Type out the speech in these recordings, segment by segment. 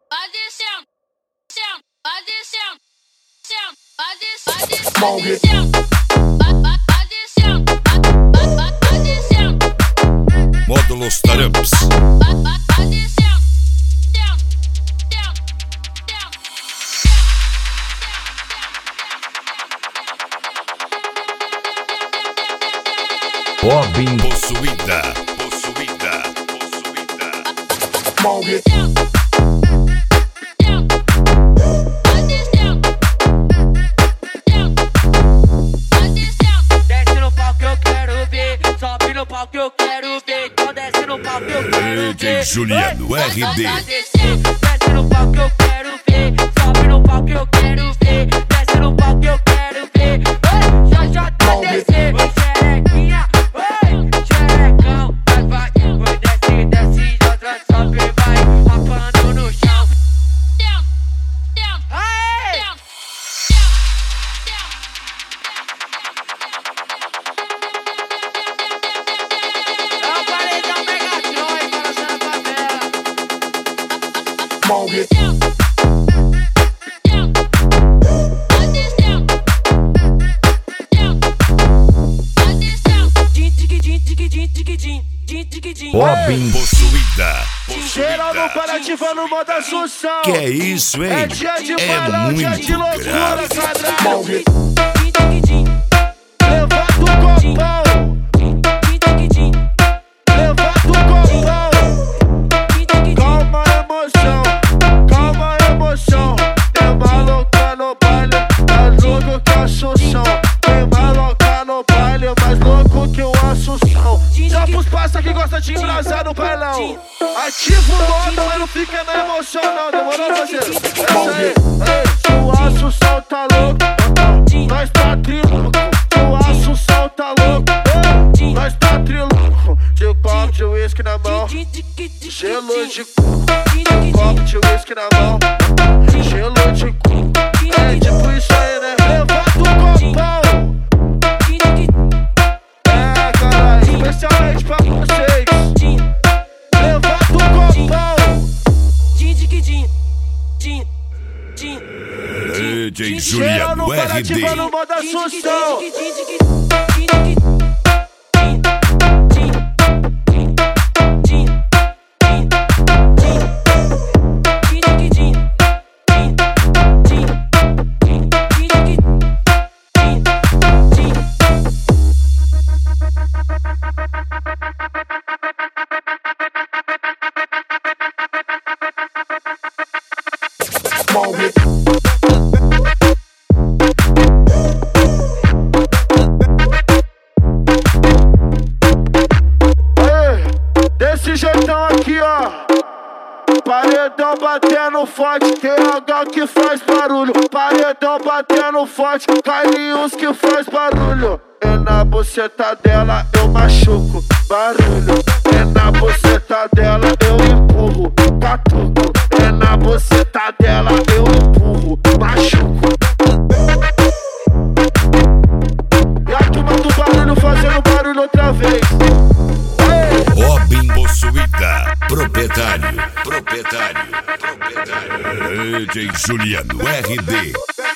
vai descendo, descendo, vai descendo, descendo, vai descendo, vai descendo, vai descendo, vai descendo. Módulos Taramps. Vai descendo, descendo, descendo, descendo. Robin possuída, possuída, possuída. Vai descendo. Que eu quero ver, então desce no pau que eu quero ver. DJ Juliano RD. Desce no pau que eu quero ver, sobe no pau que eu quero ver. Desce no pau que eu quero ver. Já tá descendo, xerequinha, xerecão. Vai, desce, desce, outra sobe, vai, rapando no chão. Aê! Robin possuída, Geral no possuída. Parativa no modo Assunção. Que é isso, hein? É dia de É parar, dia de muito loucura, grave. caralho. Levanta o copão. Levanta o copão. Calma a emoção, calma a emoção. Tem maloca no baile, mais louco que a Assunção. Tem maloca no baile, mais louco que o Assunção. Só pros passa que gosta de embrasar no bailão. Ativa o modo, mas não fica na emoção não. Demorou, parceiro? Essa aí, se o Assunção tá louco, nós tá trilouco. Se o Assunção tá louco, nós tá trilouco. De copo de uísque na mão, gelo de coco. De copo de uísque na mão, gelo de coco. É tipo isso aí, né? Levanta o copão. É, caralho, especialmente pra vocês. Levanta o copão. DJ Geral no Juliano Parativa RD. no modo Assunção. Desse jeitão aqui, ó. Paredão batendo forte, TH que faz barulho. Paredão batendo forte, Carlinhos que faz barulho. E na buceta dela eu machuco, barulho. E na buceta dela eu empurro, catuco. E na buceta dela eu empurro, machuco. E a turma do barulho fazendo barulho outra vez. Robin possuída. Proprietário, proprietário, proprietário. DJ Juliano RD.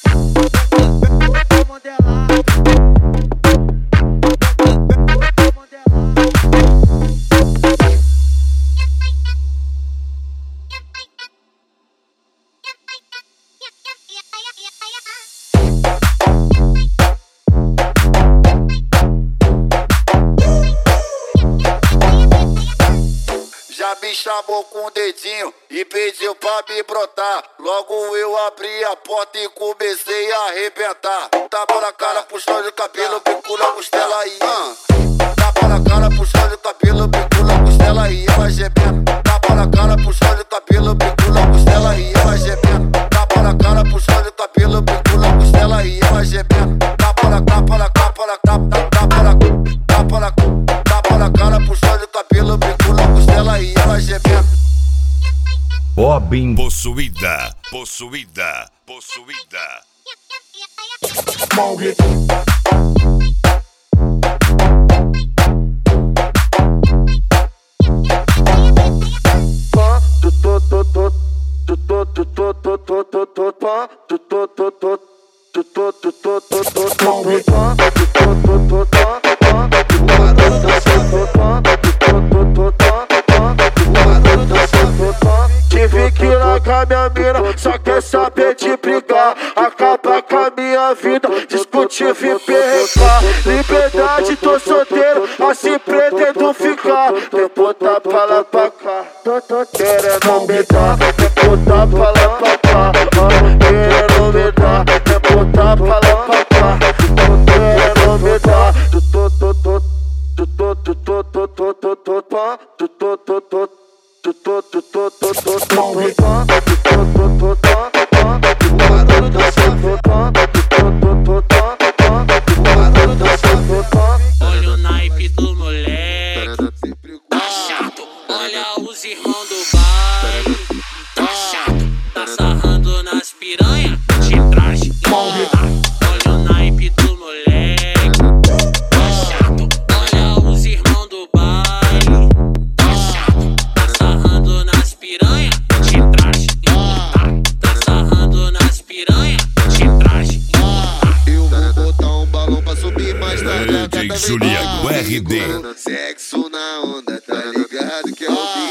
Já me chamou com o dedinho e pediu pra me brotar. Logo eu abri a porta e comecei a arrebentar. Tapa na cara, puxão de cabelo, bico na costela e tapa na cara, puxão de cabelo, bico na costela e ela gemendo. Tapa na cara, puxão de cabelo, bico na costela e ela gemendo. Tapa na cara, puxão de cabelo, bico na costela e ela gemendo. Tapa na capa na capa na tapa tapa na tapa na tapa na cara, puxão de cabelo, bico na costela e ela gemendo. Robin possuída, possuída, possuída. Tive que largar minha mina, só quer saber de brigar. Acabar com a minha vida, discutir, vir perrecar. Liberdade, tô solteiro, assim pretendo ficar. Tem botar pra lá pra cá, tô querendo me dar. Tem botar pra lá pra cá, querendo me dar. Tem botar pra lá pra cá, querendo me dar. Olha o naipe do moleque, tá chato. Olha os irmãos do baile, tá chato. Tá sarrando nas piranha, de traje. Olha o naipe do moleque, tá chato. Olha os irmãos do baile, tá chato. Tá sarrando nas piranha, de traje. Tá sarrando nas piranha, de traje. Eu vou botar um balão pra subir mais tarde. DJ Juliano RD. Sexo na onda, tá ligado que é o